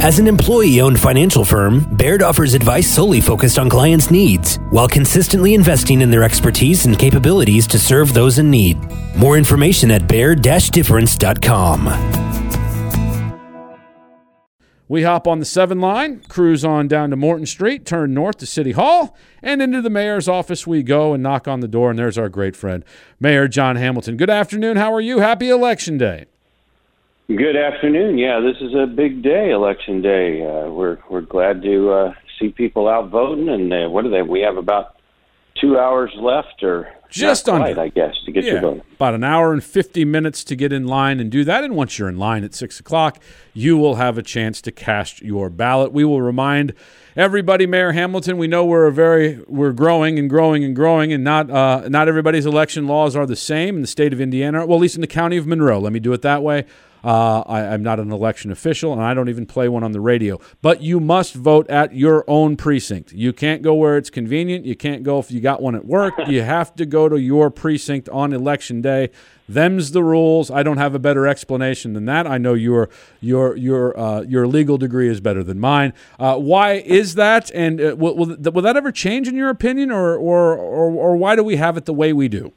As an employee-owned financial firm, Baird offers advice solely focused on clients' needs, while consistently investing in their expertise and capabilities to serve those in need. More information at baird-difference.com. We hop on the 7 line, cruise on down to Morton Street, turn north to City Hall, and into the mayor's office we go and knock on the door, and there's our great friend, Mayor John Hamilton. Good afternoon. How are you? Happy Election Day. Good afternoon. Yeah, this is a big day, Election Day. We're glad to see people out voting, and what are they? We have about 2 hours left, or just not under, quite, I guess, to get your vote. About an hour and 50 minutes to get in line and do that. And once you're in line at 6 o'clock, you will have a chance to cast your ballot. We will remind everybody, Mayor Hamilton, we know we're growing and growing and growing, and not everybody's election laws are the same in the state of Indiana. Well, at least in the county of Monroe. Let me do it that way. I'm not an election official, and I don't even play one on the radio. But you must vote at your own precinct. You can't go where it's convenient. You can't go if you got one at work. You have to go to your precinct on Election Day. Them's the rules. I don't have a better explanation than that. I know your legal degree is better than mine. Why is that? And will that ever change in your opinion, or why do we have it the way we do?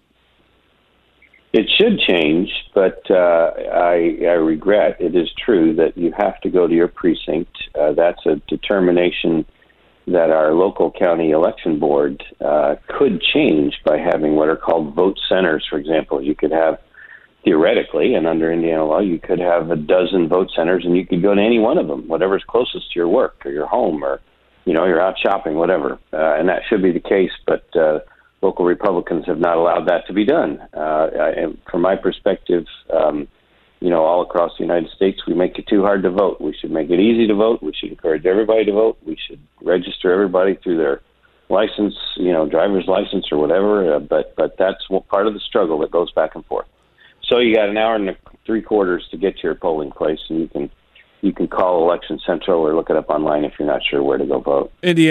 It should change, but I regret it is true that you have to go to your precinct. That's a determination that our local county election board could change by having what are called vote centers. For example, you could have, theoretically, and under Indiana law, you could have a dozen vote centers, and you could go to any one of them, whatever's closest to your work or your home, or you're out shopping, whatever. And that should be the case, but local Republicans have not allowed that to be done. From my perspective, all across the United States, we make it too hard to vote. We should make it easy to vote. We should encourage everybody to vote. We should register everybody through their license, driver's license or whatever. But that's part of the struggle that goes back and forth. So you got an hour and 3/4 to get to your polling place, and you can call Election Central or look it up online if you're not sure where to go vote.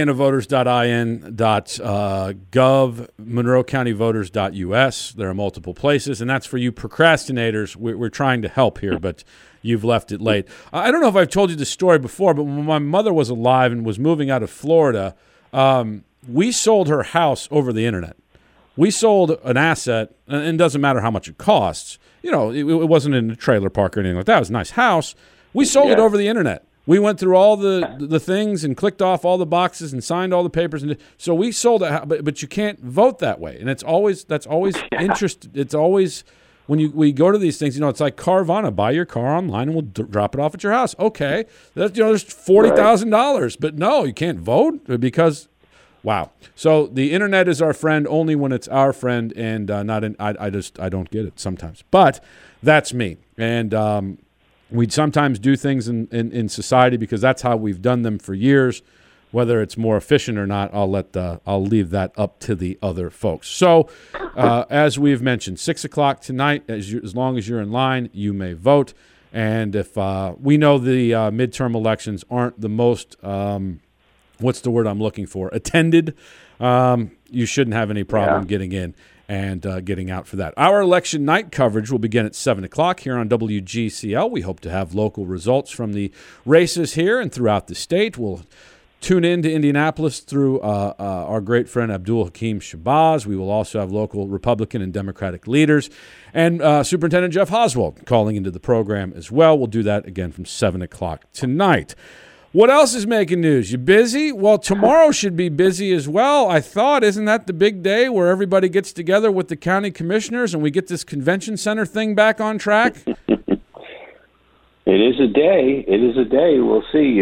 IndianaVoters.in.gov, MonroeCountyVoters.us. There are multiple places, and that's for you procrastinators. We're trying to help here, but you've left it late. I don't know if I've told you this story before, but when my mother was alive and was moving out of Florida, we sold her house over the internet. We sold an asset, and it doesn't matter how much it costs. It wasn't in a trailer park or anything like that. It was a nice house. We sold it over the internet. We went through all the things and clicked off all the boxes and signed all the papers, and so we sold it. But you can't vote that way, and that's always interest. It's always when we go to these things. It's like Carvana. Buy your car online, and we'll drop it off at your house. Okay, that's there's $40,000, but no, you can't vote because. Wow. So the internet is our friend only when it's our friend, and not in. I don't get it sometimes, but that's me. And we sometimes do things in society because that's how we've done them for years. Whether it's more efficient or not, I'll leave that up to the other folks. So, as we've mentioned, 6 o'clock tonight. As long as you're in line, you may vote. And if we know the midterm elections aren't the most what's the word I'm looking for? Attended. You shouldn't have any problem getting in and getting out for that. Our election night coverage will begin at 7 o'clock here on WGCL. We hope to have local results from the races here and throughout the state. We'll tune in to Indianapolis through our great friend Abdul Hakim Shabazz. We will also have local Republican and Democratic leaders and Superintendent Jeff Oswald calling into the program as well. We'll do that again from 7 o'clock tonight. What else is making news? You busy? Well, tomorrow should be busy as well, I thought. Isn't that the big day where everybody gets together with the county commissioners and we get this convention center thing back on track? It is a day. It is a day. We'll see.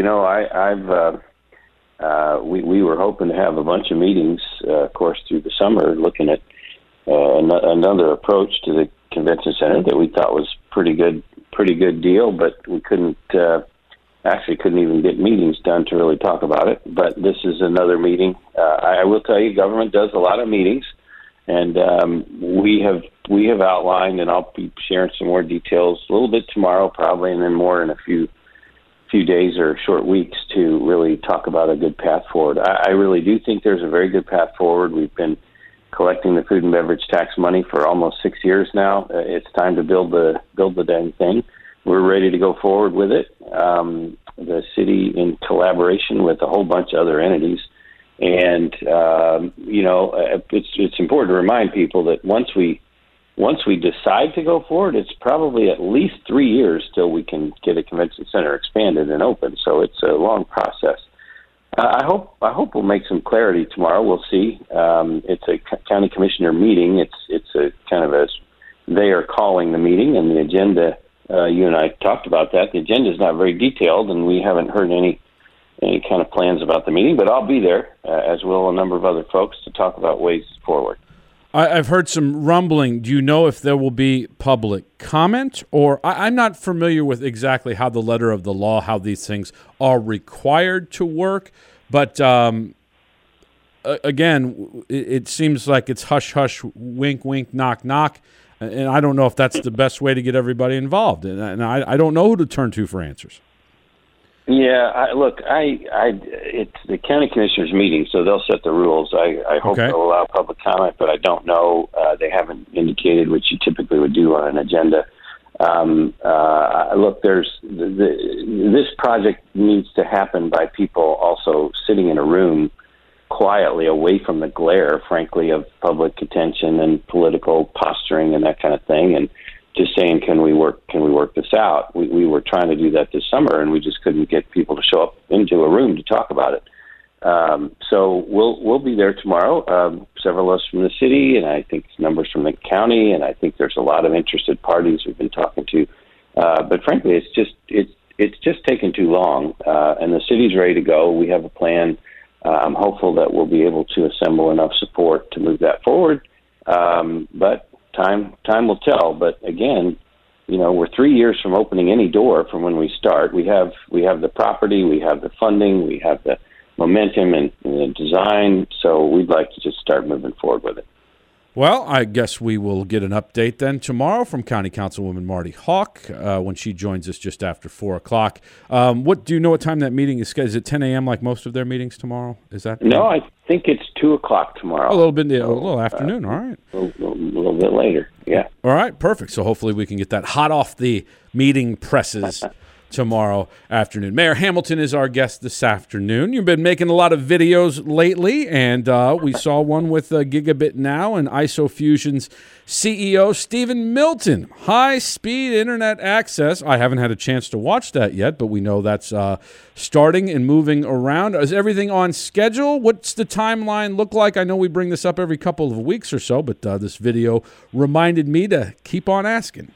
We were hoping to have a bunch of meetings, of course, through the summer, looking at another approach to the convention center that we thought was pretty good deal, but we couldn't even get meetings done to really talk about it. But this is another meeting. I will tell you, government does a lot of meetings, and we have outlined, and I'll be sharing some more details a little bit tomorrow probably, and then more in a few days or short weeks to really talk about a good path forward. I really do think there's a very good path forward. We've been collecting the food and beverage tax money for almost 6 years now. It's time to build the dang thing. We're ready to go forward with it. the city in collaboration with a whole bunch of other entities. And, it's important to remind people that once we decide to go forward, it's probably at least 3 years till we can get a convention center expanded and open. So it's a long process. I hope we'll make some clarity tomorrow. We'll see. It's a county commissioner meeting. It's a kind of they are calling the meeting, and the agenda. You and I talked about that. The agenda is not very detailed, and we haven't heard any kind of plans about the meeting. But I'll be there, as will a number of other folks, to talk about ways forward. I've heard some rumbling. Do you know if there will be public comment? Or I'm not familiar with exactly how the letter of the law, how these things are required to work. But again, it seems like it's hush, hush, wink, wink, knock, knock. And I don't know if that's the best way to get everybody involved. And I don't know who to turn to for answers. Yeah, it's the county commissioners meeting, so they'll set the rules. I hope they'll allow public comment, but I don't know. They haven't indicated what you typically would do on an agenda. This project needs to happen by people also sitting in a room quietly away from the glare, frankly, of public attention and political posturing and that kind of thing, and just saying, can we work this out? We were trying to do that this summer, and we just couldn't get people to show up into a room to talk about it. So we'll be there tomorrow. Several of us from the city, and I think numbers from the county, and I think there's a lot of interested parties we've been talking to. But frankly, it's just taken too long, and the city's ready to go. We have a plan. I'm hopeful that we'll be able to assemble enough support to move that forward. But time will tell. But again, we're 3 years from opening any door from when we start. We have the property, we have the funding, we have the momentum and the design. So we'd like to just start moving forward with it. Well, I guess we will get an update then tomorrow from County Councilwoman Marty Hawk when she joins us just after 4 o'clock. What do you know what time that meeting is scheduled? Is it 10 a.m. like most of their meetings tomorrow? Is that? No, I think it's 2 o'clock tomorrow. A little afternoon. All right. A little bit later. Yeah. All right. Perfect. So hopefully we can get that hot off the meeting presses tomorrow afternoon. Mayor Hamilton is our guest this afternoon. You've been making a lot of videos lately, and we saw one with Gigabit Now and IsoFusion's CEO, Stephen Milton. High-speed internet access. I haven't had a chance to watch that yet, but we know that's starting and moving around. Is everything on schedule? What's the timeline look like? I know we bring this up every couple of weeks or so, but this video reminded me to keep on asking.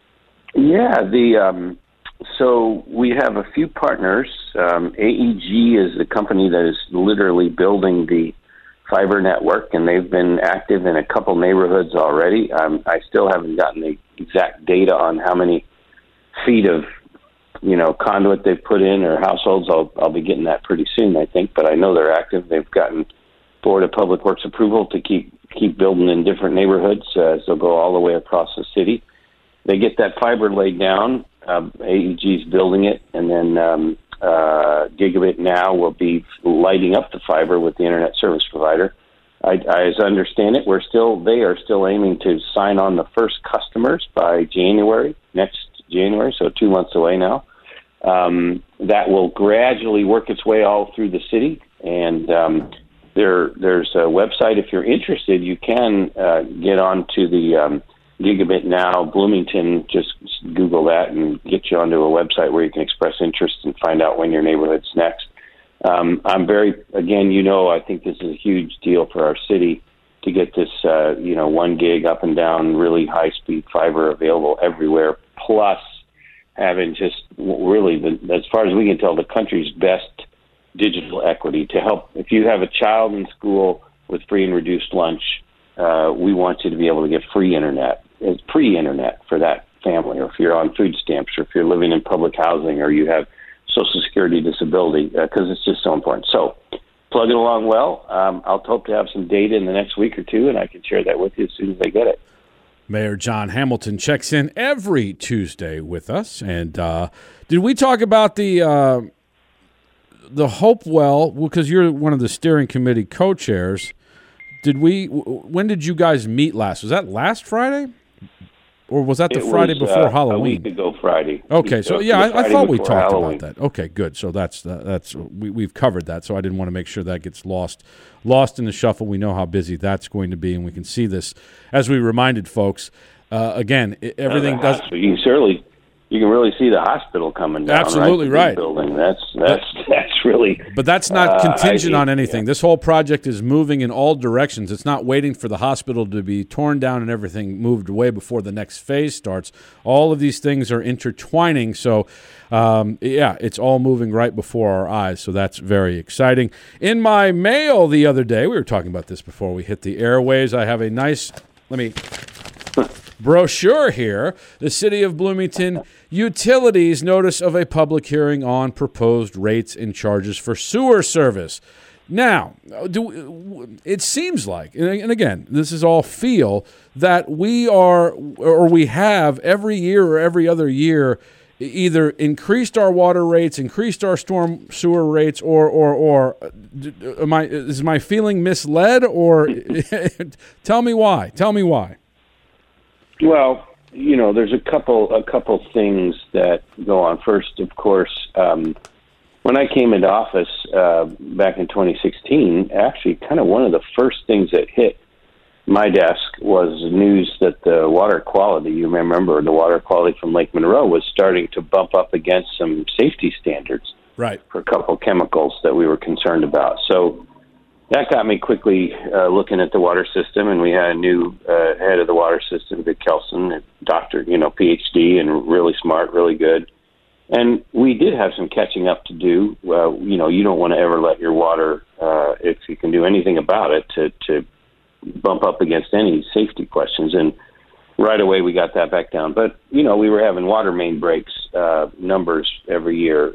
Yeah, so we have a few partners. AEG is the company that is literally building the fiber network, and they've been active in a couple neighborhoods already. I still haven't gotten the exact data on how many feet of conduit they've put in or households. I'll be getting that pretty soon, I think, but I know they're active. They've gotten Board of Public Works approval to keep building in different neighborhoods, so they'll go all the way across the city. They get that fiber laid down. AEG's building it, and then Gigabit Now will be lighting up the fiber with the internet service provider. As I understand it, they are still aiming to sign on the first customers by next January, so 2 months away now. That will gradually work its way all through the city, and there's a website. If you're interested, you can get onto the Gigabit Now Bloomington. Just Google that and get you onto a website where you can express interest and find out when your neighborhood's next. I think this is a huge deal for our city to get this 1 gig up and down really high speed fiber available everywhere, plus having just really as far as we can tell, the country's best digital equity to help. If you have a child in school with free and reduced lunch, we want you to be able to get free internet. It's pre-internet for that family, or if you're on food stamps, or if you're living in public housing, or you have Social Security disability, because it's just so important. So plugging along well. I'll hope to have some data in the next week or two, and I can share that with you as soon as I get it. Mayor John Hamilton checks in every Tuesday with us. And did we talk about the Hopewell, because you're one of the steering committee co-chairs, when did you guys meet last? Was that last Friday? or was that the Friday before Halloween? A week ago Friday. Okay, so I thought we talked about that. Okay, good. So that's we've covered that. So I didn't want to make sure that gets lost in the shuffle. We know how busy that's going to be, and we can see this as we reminded folks. Again, everything does. You can really see the hospital coming down. Absolutely right. Building. That's really. But that's not contingent on anything. Yeah. This whole project is moving in all directions. It's not waiting for the hospital to be torn down and everything moved away before the next phase starts. All of these things are intertwining. So, it's all moving right before our eyes. So that's very exciting. In my mail the other day, we were talking about this before we hit the airways. I have a nice. Brochure here. The City of Bloomington Utilities notice of a public hearing on proposed rates and charges for sewer service. Now, it seems like, and again, this is all feel, that we have every year or every other year either increased our water rates, increased our storm sewer rates, or is my feeling misled? Or tell me why. Well, there's a couple things that go on. First, of course, when I came into office back in 2016, actually kind of one of the first things that hit my desk was news that the water quality, you remember the water quality from Lake Monroe, was starting to bump up against some safety standards for a couple of chemicals that we were concerned about. So that got me quickly looking at the water system, and we had a new head of the water system, Vic Kelson, a doctor, PhD, and really smart, really good. And we did have some catching up to do. You don't want to ever let your water, if you can do anything about it, to bump up against any safety questions. And right away we got that back down. But, we were having water main breaks numbers every year.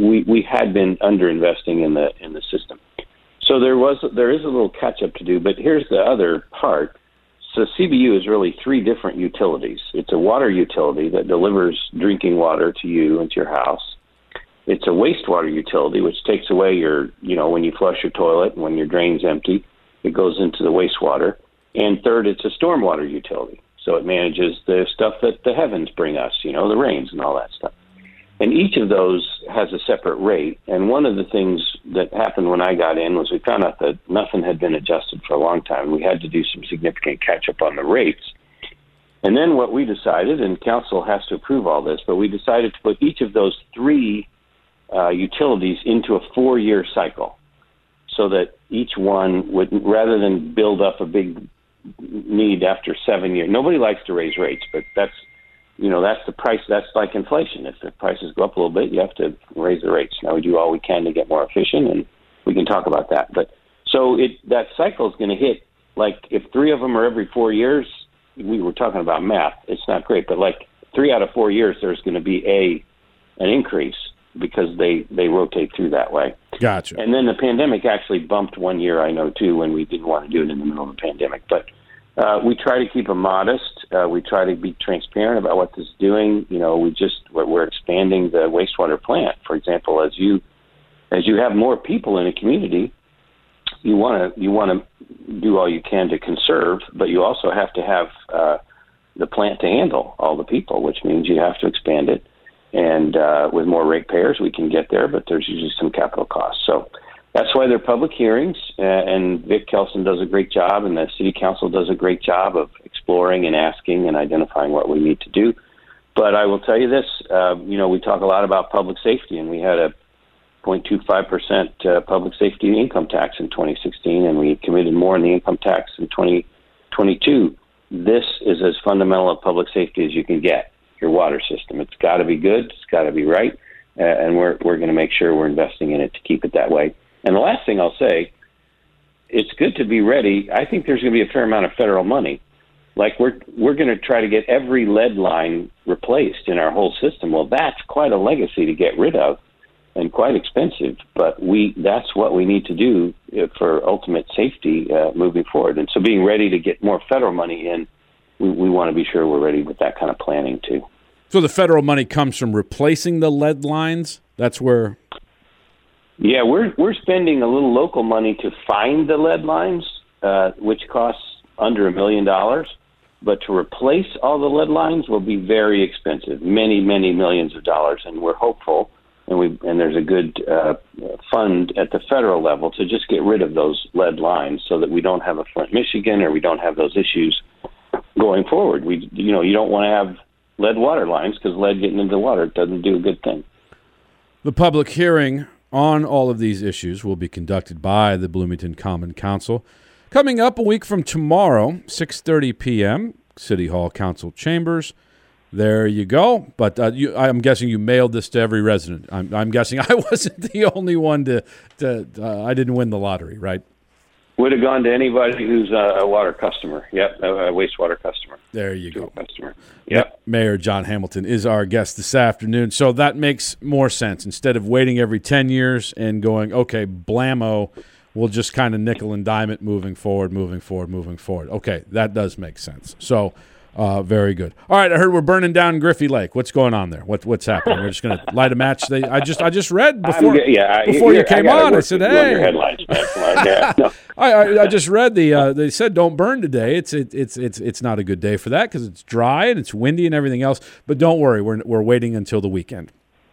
We had been underinvesting in the system. So there is a little catch up to do, but here's the other part. So CBU is really three different utilities. It's a water utility that delivers drinking water to you and to your house. It's a wastewater utility, which takes away your, when you flush your toilet and when your drain's empty, it goes into the wastewater. And third, it's a stormwater utility. So it manages the stuff that the heavens bring us, the rains and all that stuff. And each of those has a separate rate. And one of the things that happened when I got in was we found out that nothing had been adjusted for a long time. We had to do some significant catch-up on the rates. And then what we decided, and council has to approve all this, but we decided to put each of those three utilities into a 4-year cycle so that each one would, rather than build up a big need after 7 years. Nobody likes to raise rates, but that's the price. That's like inflation. If the prices go up a little bit, you have to raise the rates. Now we do all we can to get more efficient, and we can talk about that. But so that cycle is going to hit, like if 3 of them are every 4 years, we were talking about math. It's not great, but like 3 out of 4 years, there's going to be an increase because they rotate through that way. Gotcha. And then the pandemic actually bumped 1 year, I know, too, when we didn't want to do it in the middle of the pandemic. But we try to keep them modest. We try to be transparent about what this is doing. We're expanding the wastewater plant. For example, as you have more people in a community, you want to do all you can to conserve, but you also have to have the plant to handle all the people, which means you have to expand it. And with more ratepayers, we can get there, but there's usually some capital costs. So that's why they're public hearings, and Vic Kelson does a great job, and the City Council does a great job of exploring and asking and identifying what we need to do. But I will tell you this, we talk a lot about public safety, and we had a 0.25% public safety income tax in 2016, and we committed more in the income tax in 2022. This is as fundamental a public safety as you can get, your water system. It's got to be good. It's got to be right, and we're going to make sure we're investing in it to keep it that way. And the last thing I'll say, it's good to be ready. I think there's going to be a fair amount of federal money. Like we're going to try to get every lead line replaced in our whole system. Well, that's quite a legacy to get rid of and quite expensive. But that's what we need to do for ultimate safety moving forward. And so being ready to get more federal money in, we want to be sure we're ready with that kind of planning too. So the federal money comes from replacing the lead lines? That's where... Yeah, we're spending a little local money to find the lead lines, which costs under $1 million. But to replace all the lead lines will be very expensive, many, many millions of dollars. And we're hopeful, and there's a good fund at the federal level to just get rid of those lead lines so that we don't have a Flint, Michigan, or we don't have those issues going forward. You don't want to have lead water lines because lead getting into the water doesn't do a good thing. The public hearing on all of these issues will be conducted by the Bloomington Common Council. Coming up a week from tomorrow, 6:30 p.m., City Hall Council Chambers. There you go. But I'm guessing you mailed this to every resident. I'm guessing I wasn't the only one to I didn't win the lottery, right? Would have gone to anybody who's a water customer. Yep, a wastewater customer. There you go. Customer. Yep. Mayor John Hamilton is our guest this afternoon. So that makes more sense. Instead of waiting every 10 years and going, okay, blammo, we'll just kind of nickel and dime it moving forward. Okay, that does make sense. So very good. All right, I heard we're burning down Griffey Lake. What's going on there? What's happening? We're just going to light a match. I just read before you came on. I said, "Hey." Your headlines, man. Come on, yeah. No. I just read they said don't burn today. It's not a good day for that because it's dry and it's windy and everything else. But don't worry, we're waiting until the weekend.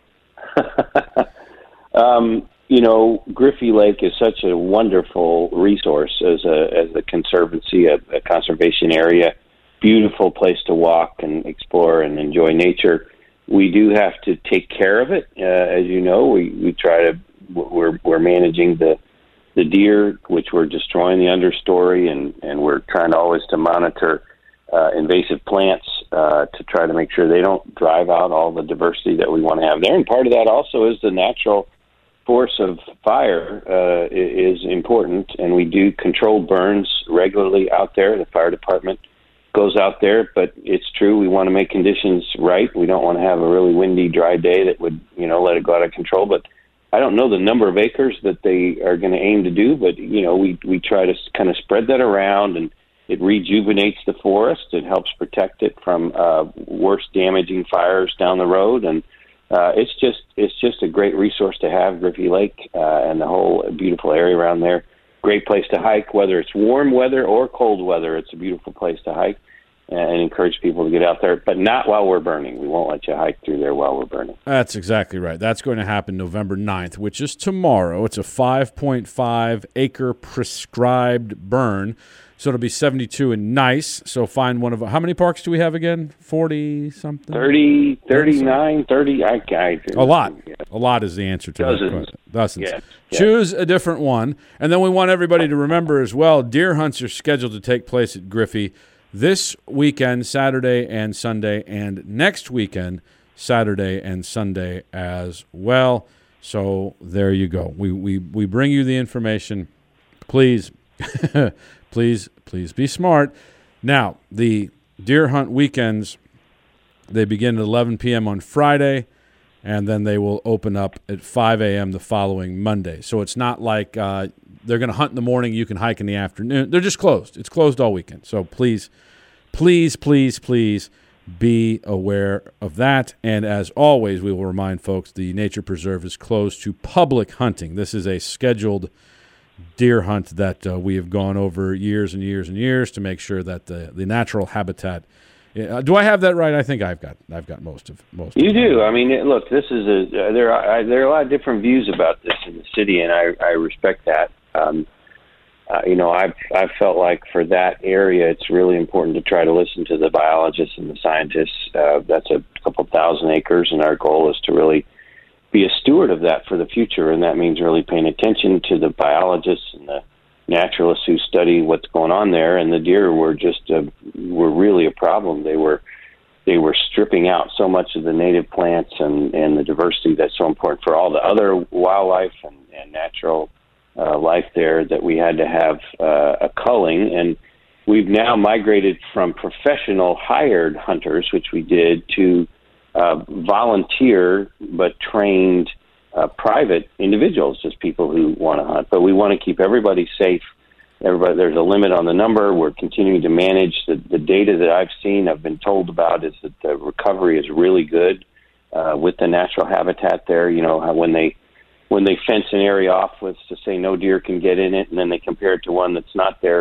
Griffey Lake is such a wonderful resource as a conservancy, a conservation area. Beautiful place to walk and explore and enjoy nature. We do have to take care of it. As you know, we try to, we're managing the deer, which we're destroying the understory, and we're trying to always to monitor invasive plants to try to make sure they don't drive out all the diversity that we want to have there. And part of that also is the natural force of fire is important, and we do controlled burns regularly out there. The fire department goes out there, but it's true, we want to make conditions right. We don't want to have a really windy, dry day that would, let it go out of control. But I don't know the number of acres that they are going to aim to do, but, we try to kind of spread that around, and it rejuvenates the forest. It helps protect it from worse damaging fires down the road. And it's just a great resource to have, Griffey Lake, and the whole beautiful area around there. Great place to hike, whether it's warm weather or cold weather. It's a beautiful place to hike, and encourage people to get out there, but not while we're burning. We won't let you hike through there while we're burning. That's exactly right. That's going to happen November 9th, which is tomorrow. It's a 5.5 acre prescribed burn. So it'll be 72 and nice. So find one of how many parks do we have again? 40 something? 30, 39, 30. A lot. Yeah. A lot is the answer to Dozens. that question. Dozens. Yeah. Choose a different one. And then we want everybody to remember as well, deer hunts are scheduled to take place at Griffey this weekend, Saturday and Sunday, and next weekend, Saturday and Sunday as well. So there you go. We bring you the information. Please, please be smart. Now, the deer hunt weekends, they begin at 11 p.m. on Friday, and then they will open up at 5 a.m. the following Monday. So it's not like they're going to hunt in the morning, you can hike in the afternoon. They're just closed. It's closed all weekend. So please be aware of that. And as always, we will remind folks the Nature Preserve is closed to public hunting. This is a scheduled deer hunt that we have gone over years and years and years to make sure that the natural habitat. Do I have that right? I think I've got most of. You do. I mean, look, this is there are a lot of different views about this in the city, and I respect that. I've felt like for that area, it's really important to try to listen to the biologists and the scientists. That's a couple thousand acres, and our goal is to really be a steward of that for the future, and that means really paying attention to the biologists and the naturalists who study what's going on there. And the deer were really a problem. They were stripping out so much of the native plants and the diversity that's so important for all the other wildlife and natural life there, that we had to have a culling. And we've now migrated from professional hired hunters, which we did, to volunteer but trained private individuals, just people who want to hunt. But we want to keep everybody safe. There's a limit on the number. We're continuing to manage. The data that I've been told about is that the recovery is really good with the natural habitat there. You know, how when they fence an area off with to say no deer can get in it, and then they compare it to one that's not there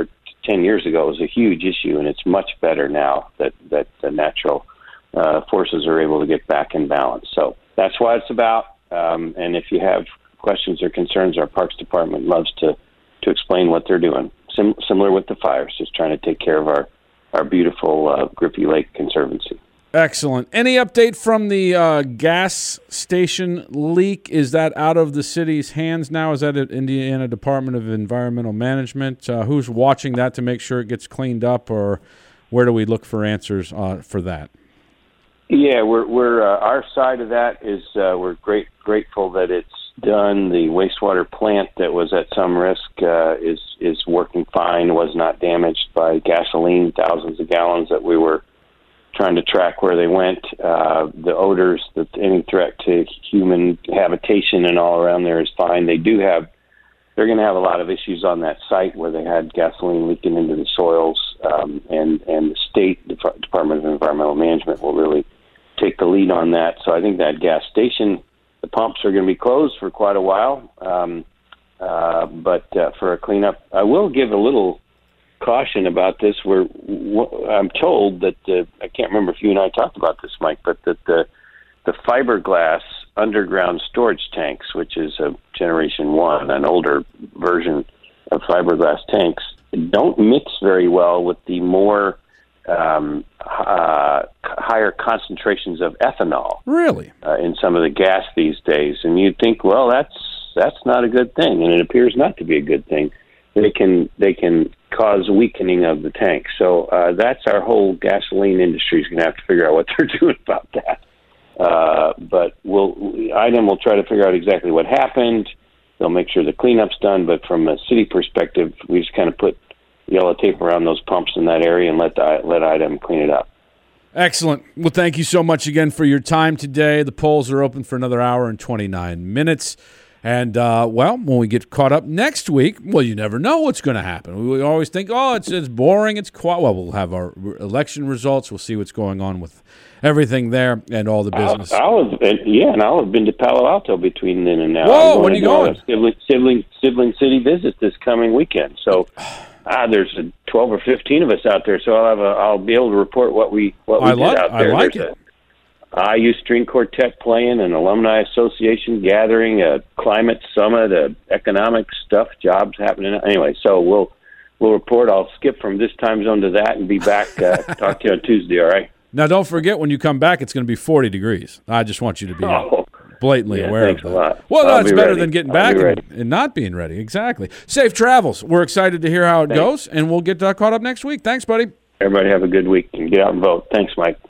10 years ago was a huge issue, and it's much better now that the natural forces are able to get back in balance. So that's what it's about. And if you have questions or concerns, our Parks Department loves to explain what they're doing. Similar with the fires, just trying to take care of our beautiful Grippy Lake Conservancy. Excellent. Any update from the gas station leak? Is that out of the city's hands now? Is that at Indiana Department of Environmental Management? Who's watching that to make sure it gets cleaned up, or where do we look for answers for that? Yeah, we're our side of that is we're grateful that it's done. The wastewater plant that was at some risk is working fine. Was not damaged by gasoline, thousands of gallons that we were trying to track where they went. The odors, any threat to human habitation and all around there is fine. They're going to have a lot of issues on that site where they had gasoline leaking into the soils, and the state Department of Environmental Management will really take the lead on that. So I think that gas station, the pumps are going to be closed for quite a while. But for a cleanup, I will give a little caution about this. I'm told that I can't remember if you and I talked about this, Mike, but that the fiberglass underground storage tanks, which is a Generation 1, an older version of fiberglass tanks, don't mix very well with the more higher concentrations of ethanol. Really? In some of the gas these days. And you'd think, well, that's not a good thing, and it appears not to be a good thing. They can cause weakening of the tank. So that's our whole gasoline industry is going to have to figure out what they're doing about that. But IDEM will try to figure out exactly what happened. They'll make sure the cleanup's done. But from a city perspective, we just kind of put yellow tape around those pumps in that area and let IDEM clean it up. Excellent. Well, thank you so much again for your time today. The polls are open for another hour and 29 minutes. And, when we get caught up next week, you never know what's going to happen. We always think, it's boring, it's quiet. Well, we'll have our election results. We'll see what's going on with everything there and all the business. I'll have been to Palo Alto between then and now. Whoa, when are you going? Sibling City visit this coming weekend. So there's 12 or 15 of us out there, so I'll be able to report what we did out there. I like it. IU String Quartet playing, an alumni association gathering, a climate summit, economic stuff, jobs happening. Anyway, so we'll report. I'll skip from this time zone to that and be back. Talk to you on Tuesday. All right. Now, don't forget when you come back, it's going to be 40 degrees. I just want you to be blatantly aware of that. A lot. Well, that's better than getting back and not being ready. Exactly. Safe travels. We're excited to hear how it goes, and we'll get caught up next week. Thanks, buddy. Everybody have a good week and get out and vote. Thanks, Mike.